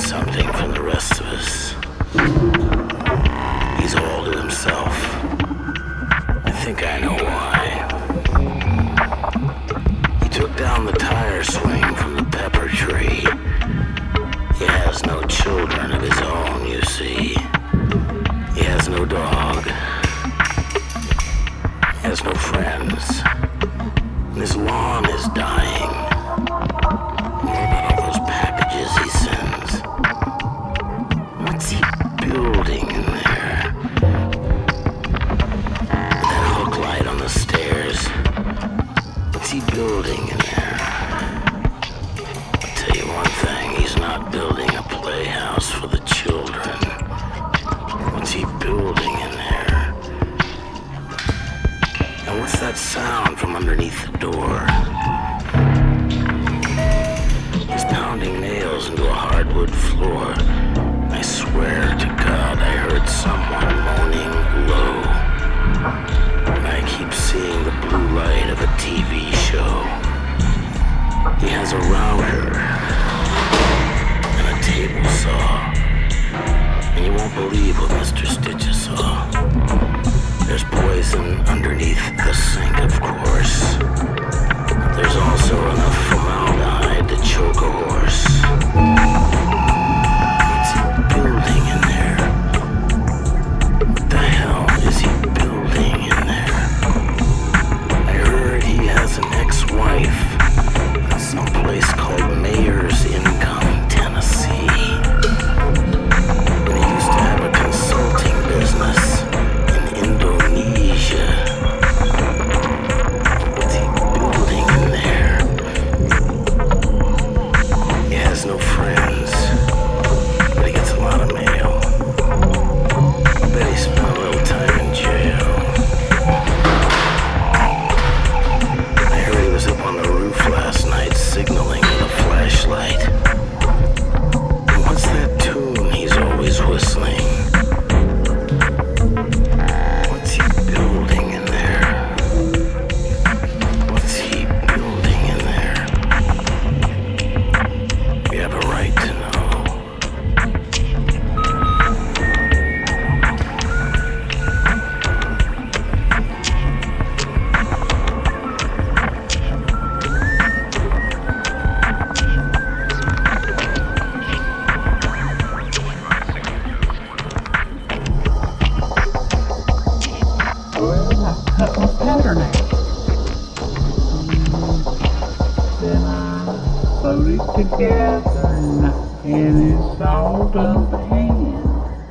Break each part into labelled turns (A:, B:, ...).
A: something from the rest of us. He's all to himself. I think I know why. He took down the tire swing from the pepper tree. He has no children of his own, you see. He has no dog. He has no friends. And his lawn is dying. What about all those packages he sends? What's he building in there? That hook light on the stairs. What's he building in there? I'll tell you one thing, he's not building a playhouse for the children. What's he building in there? And what's that sound from underneath the door? He's pounding nails into a hardwood floor. I swear to God I heard someone moaning low. And I keep seeing the blue light of a TV show. He has a router and a table saw. And you won't believe what Mr. Stitches saw. There's poison underneath the sink, of course. There's also enough formaldehyde to choke a horse. What's he building in there? What the hell is he building in there? I heard he has an ex-wife in some place called Mayor's Income, Tennessee. And he used to have a consulting business in Indonesia. What's he building in there? He has no friends, but he gets a lot of mail. I bet he spent a little time in jail. I heard he was up on the roof last night signaling with a flashlight. And what's that tune he's always whistling? What's he building in there? What's he building in there? You have a right to know.
B: Well, I cut my pattern out. Then I sewed it together and it's all done to hand.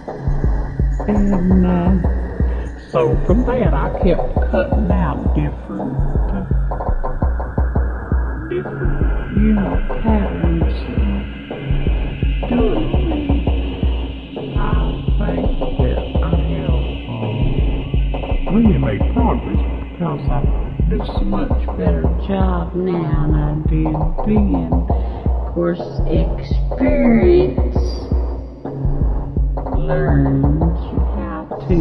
B: And so from that I kept cutting out different, patterns. Doing I think that I have really made progress because I do so much better job now than I did then. Of course, experience learns you how to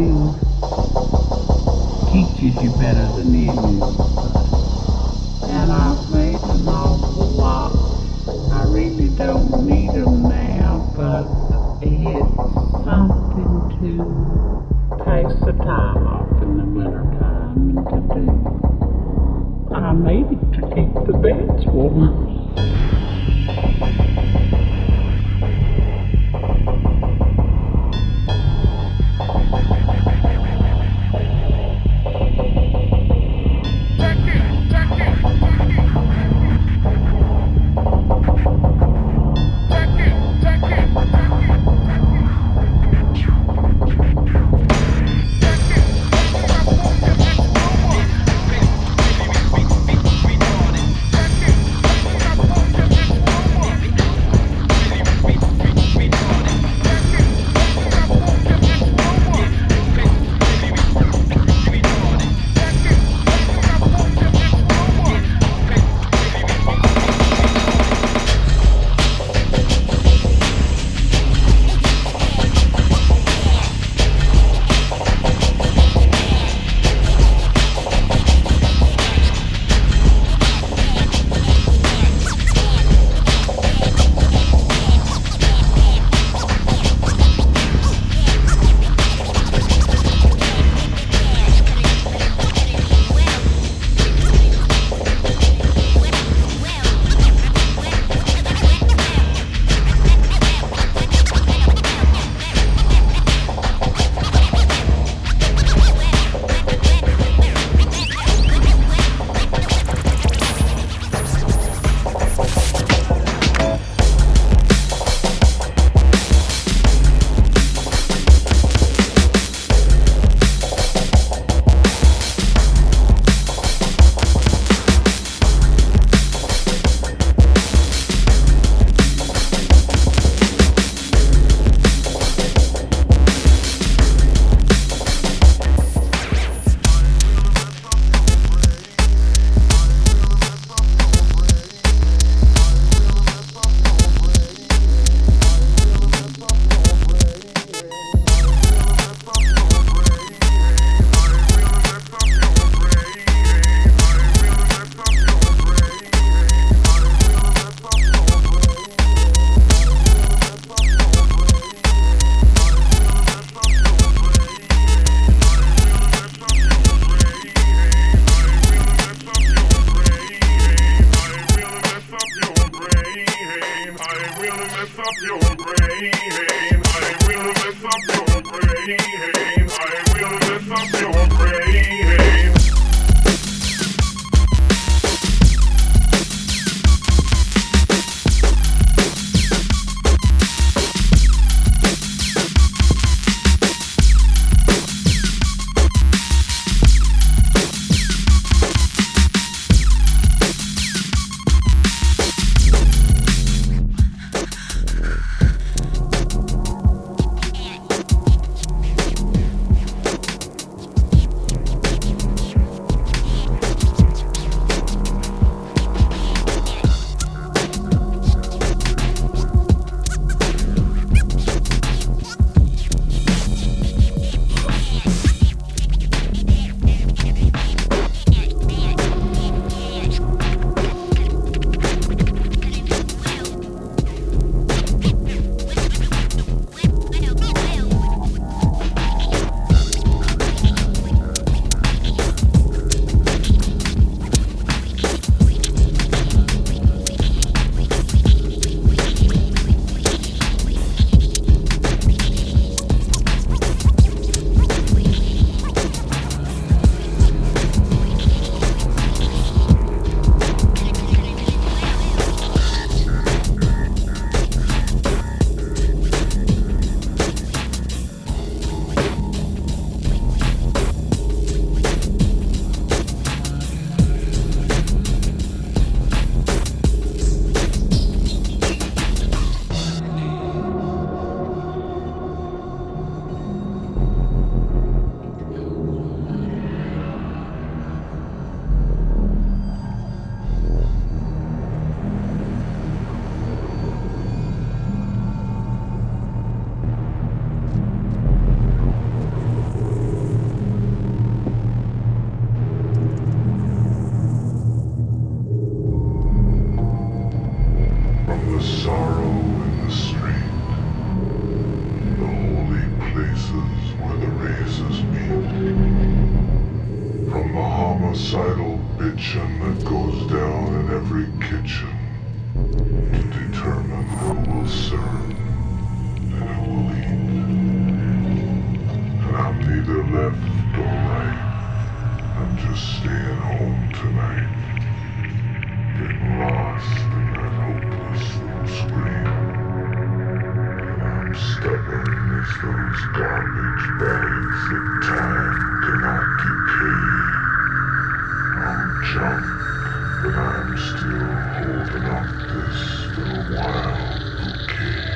B: teaches you better than anybody. And I've made an awful lot. I really don't need them now, but it's something to pass the time off in the winter time to do. I made it to keep the beds warm.
C: will mess up your brain. I will mess up your brain. I will mess up your brain. Homicidal bitchin' that goes down in every kitchen to determine who will serve and who will eat. And I'm neither left or right. I'm just staying home tonight, getting lost in that hopeless little scream. And I'm stubborn as those garbage bags that time cannot decay. I'm junk, but I'm still holding up this little wild bouquet.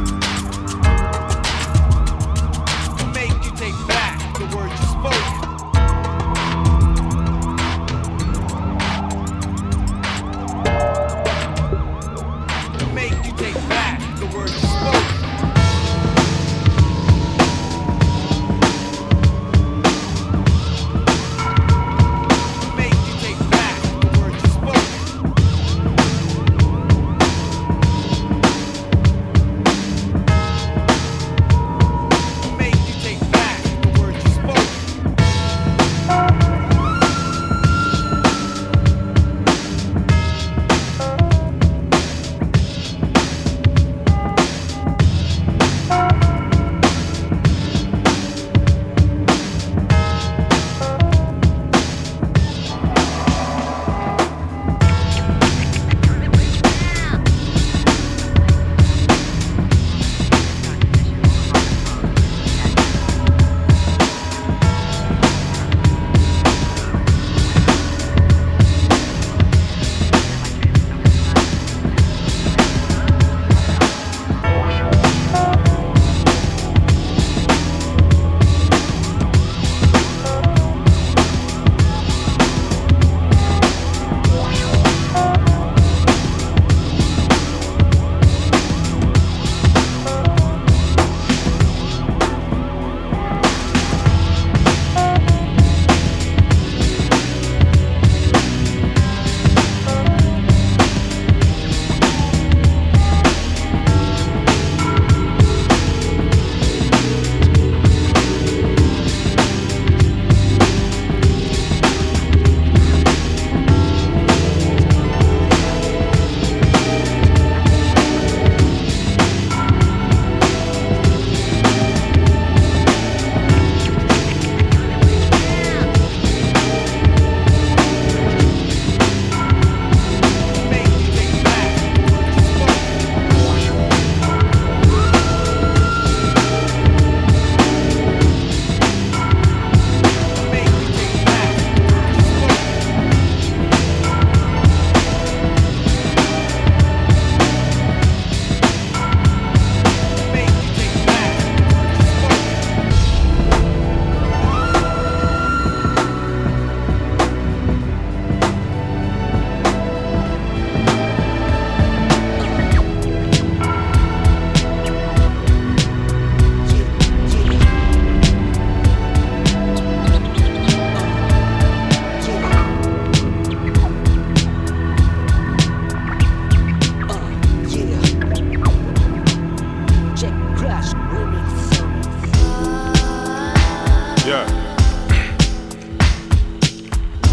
D: Make you take back the words you spoke.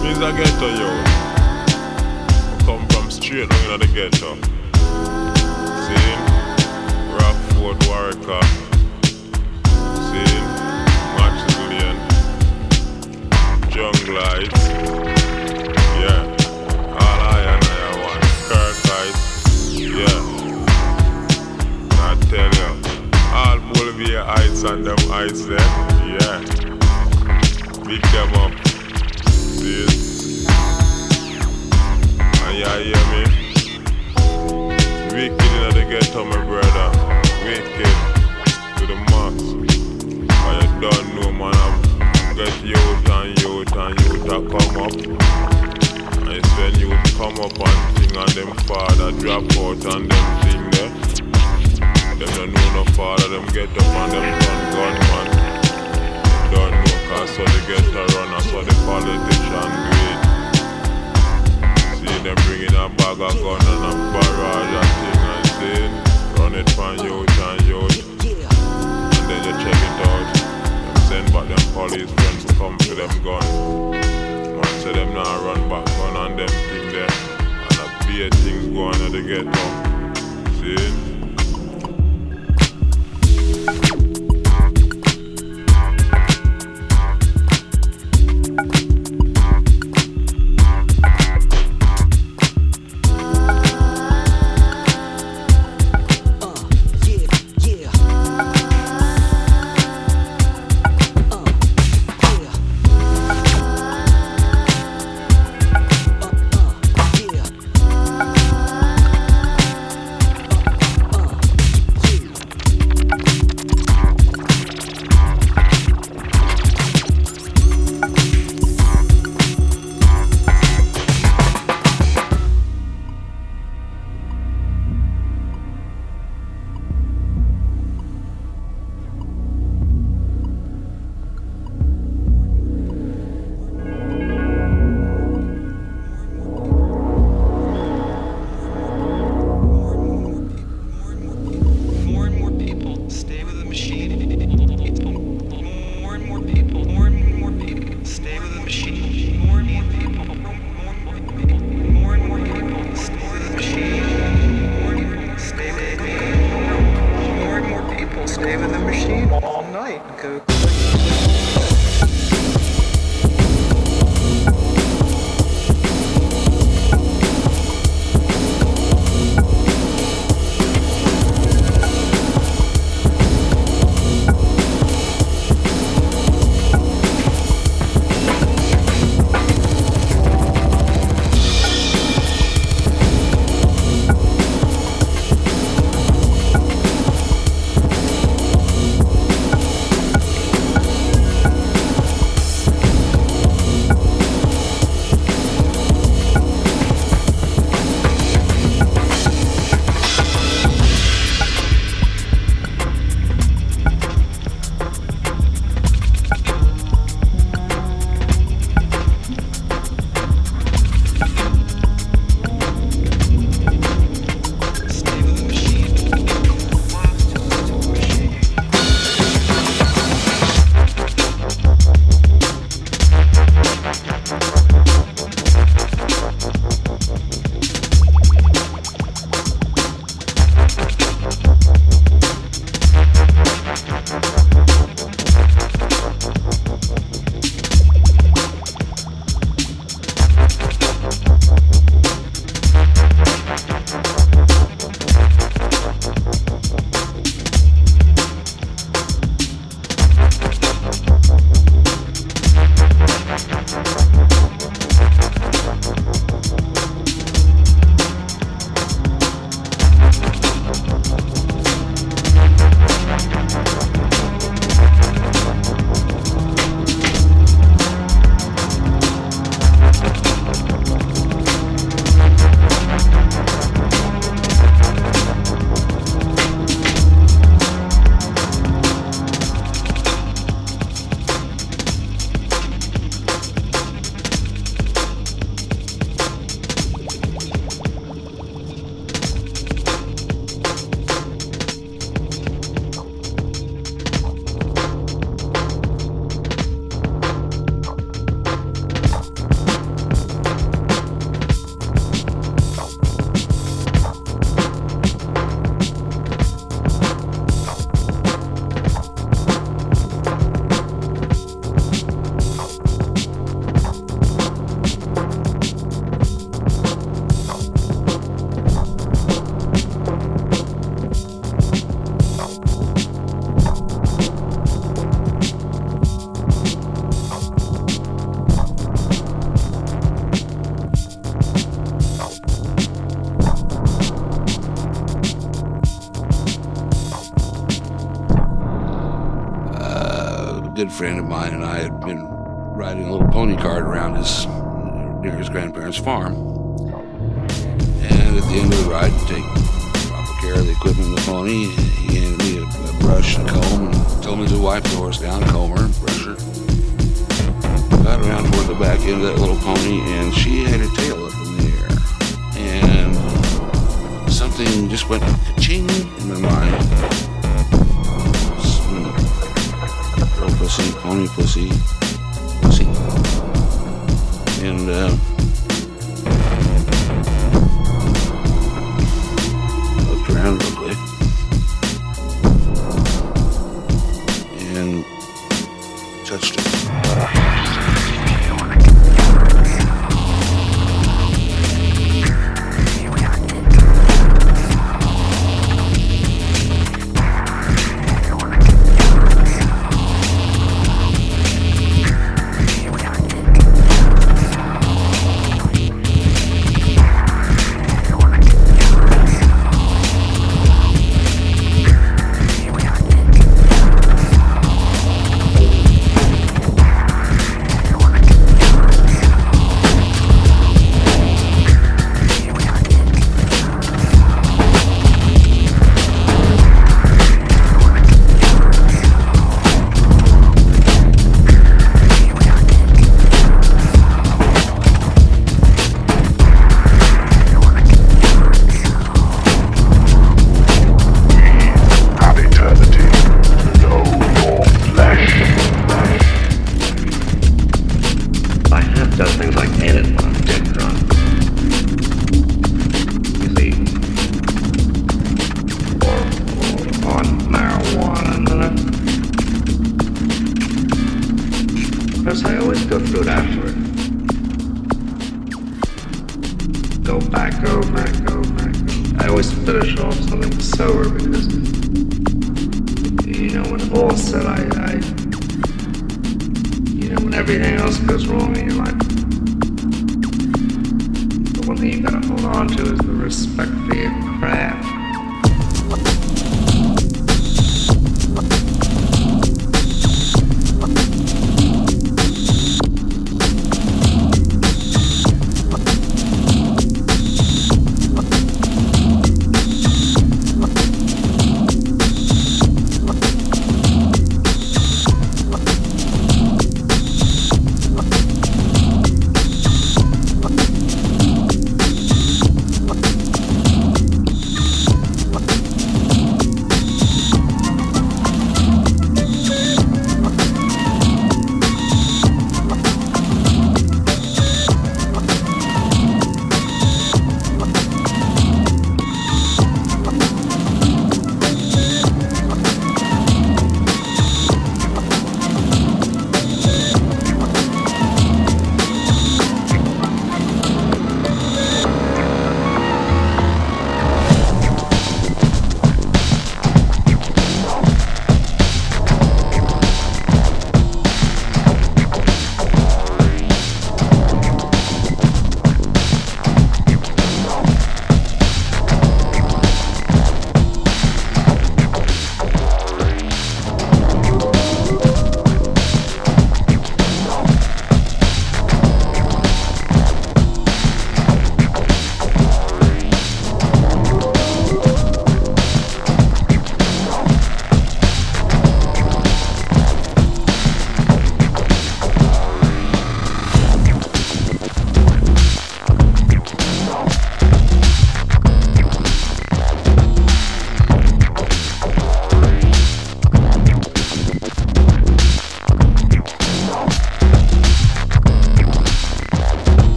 D: Me's a ghetto, yo. I come from straight down in the ghetto. See? Rockford, Warwick. See? Matches Lane. Jungle Lights. Yeah. All I and I want. Kirk Heights. Yeah. I tell you. All Bolivia Heights and them heights there. Yeah. Big them up. See it? And you hear me? Wicked in the ghetto, my brother. Wicked to the max. And you don't know, man. I get youth to come up. And it's when you come up and sing and them father drop out and them sing there. Them don't know no father, them get up and them run gunman. Don't know, cause so they get to run, and so the politician do it. See them bringing a bag of gun and a barrage of thing and saying, run it from youth and youth. And then you check it out. Them send back them police friends to come to them gun. Man say them now run back gun and them thing there. And a beer things go on and they get up. See?
E: friend of mine and I had been riding a little pony cart around near his grandparents' farm. And at the end of the ride, to take proper care of the equipment of the pony, he handed me a brush and comb and told me to wipe the horse down, comb her, brush her. Got around toward the back end of that little pony, and she had her tail up in the air. And something just went ka-ching in my mind. Girl pussy, pony pussy, pussy. And looked around real quick and touched her.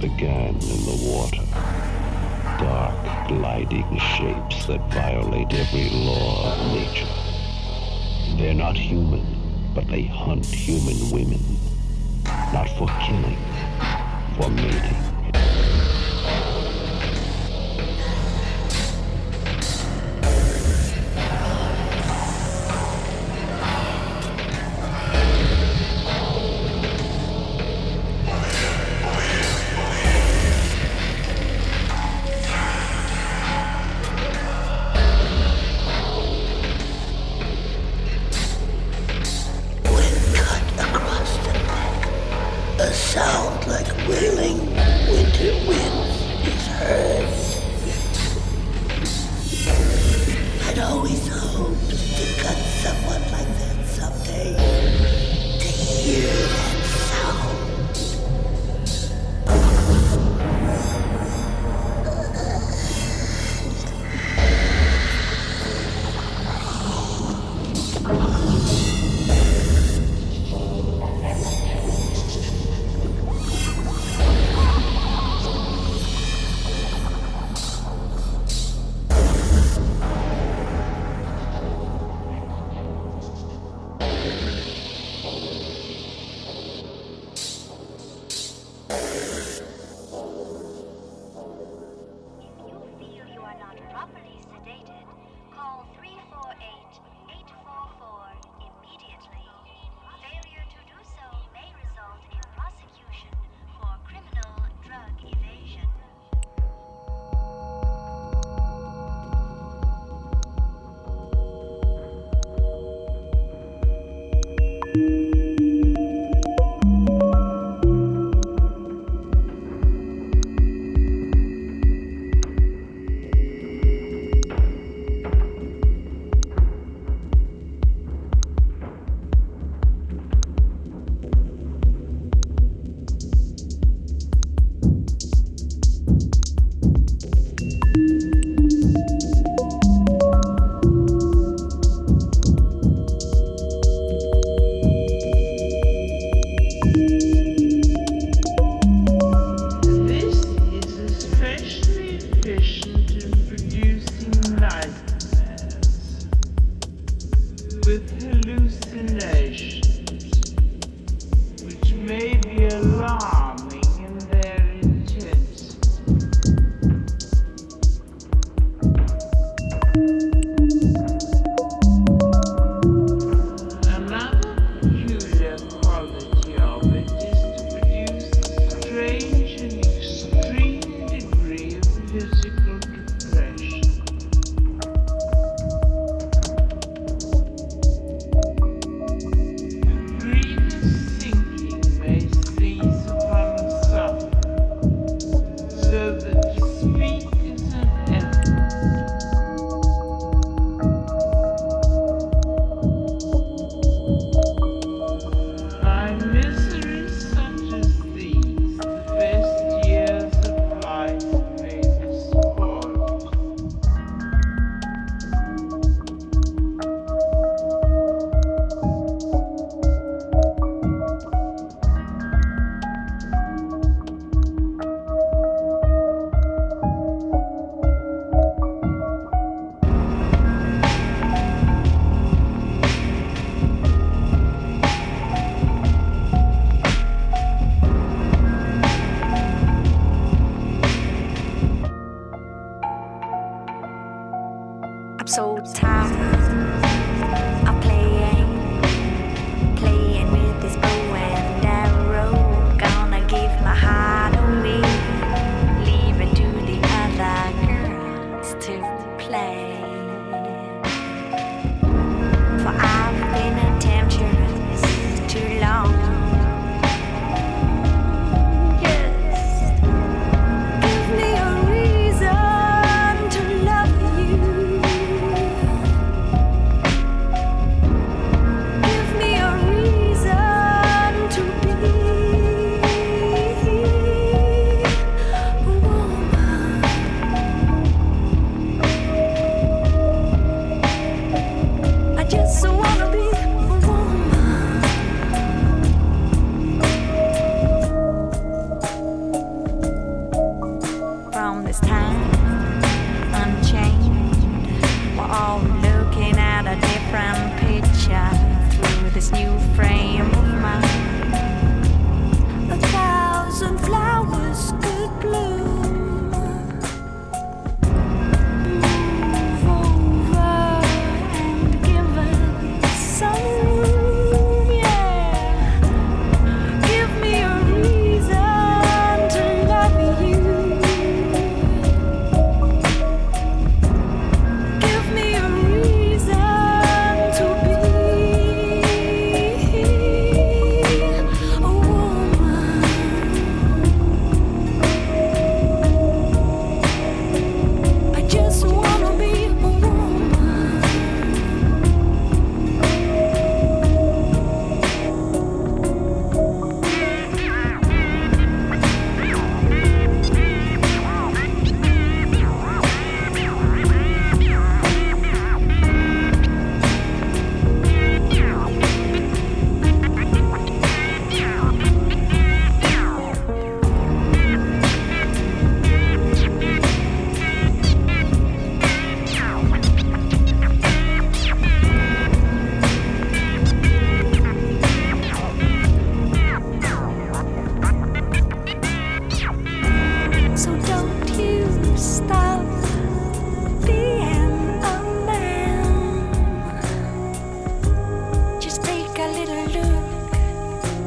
F: began in the water. Dark, gliding shapes that violate every law of nature. They're not human, but they hunt human women. Not for killing, for mating.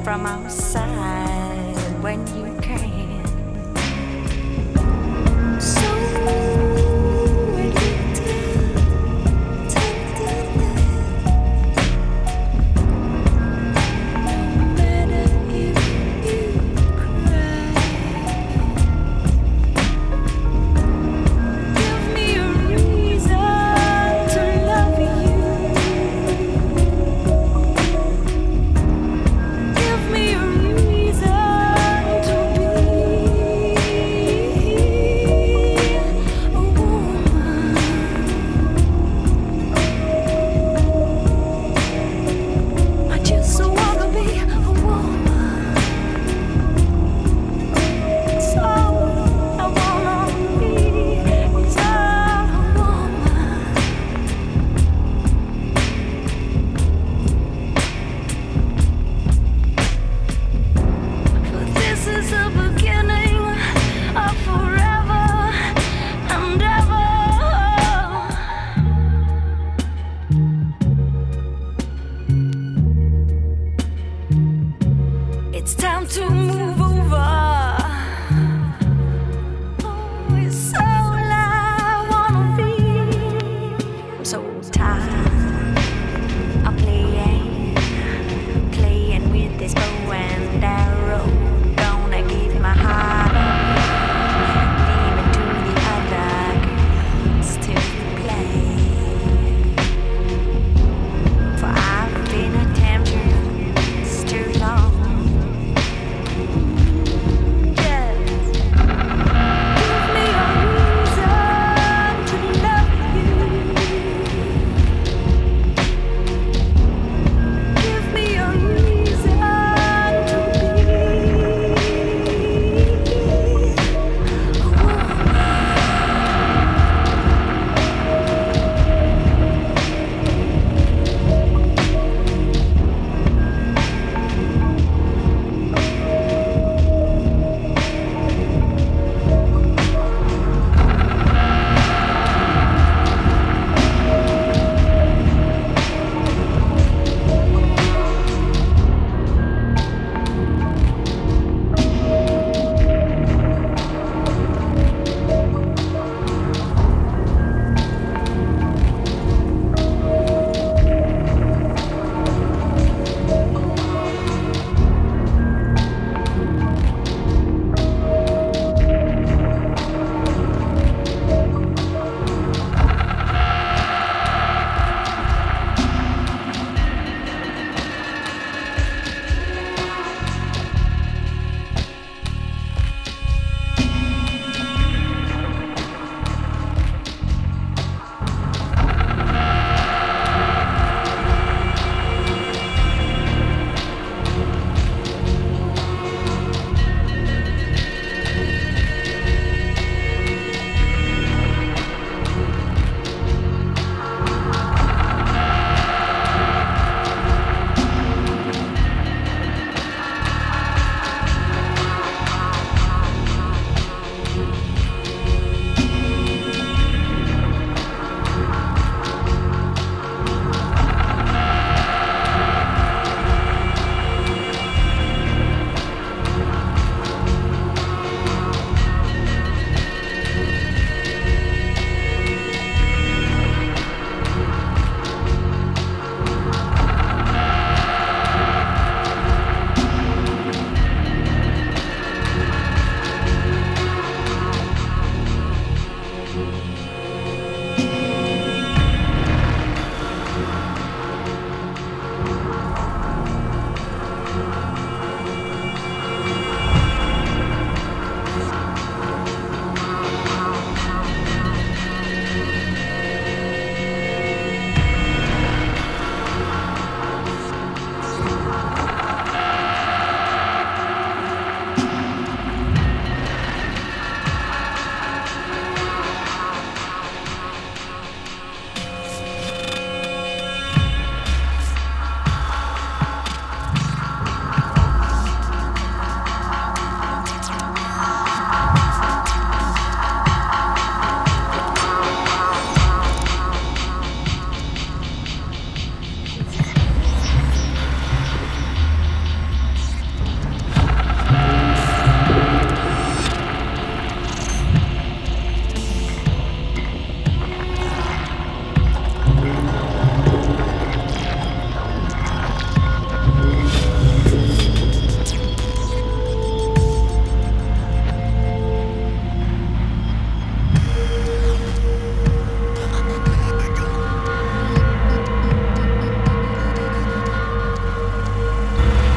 G: from outside when you can. So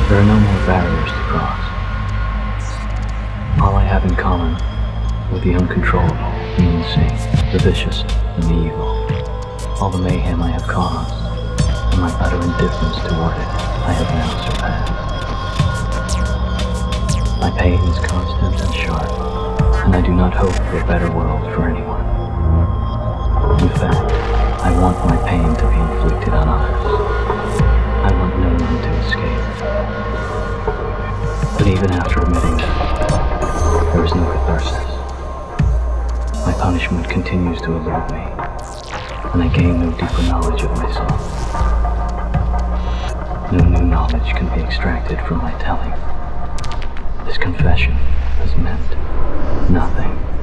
H: There are no more barriers to cross. All I have in common with the uncontrollable, the insane, the vicious, and the evil, all the mayhem I have caused, and my utter indifference toward it, I have now surpassed. My pain is constant and sharp, and I do not hope for a better world for anyone. In fact, I want my pain to be inflicted on others. I want no one to escape. But even after admitting that, there is no catharsis. My punishment continues to elude me, and I gain no deeper knowledge of myself. No new knowledge can be extracted from my telling. This confession has meant nothing.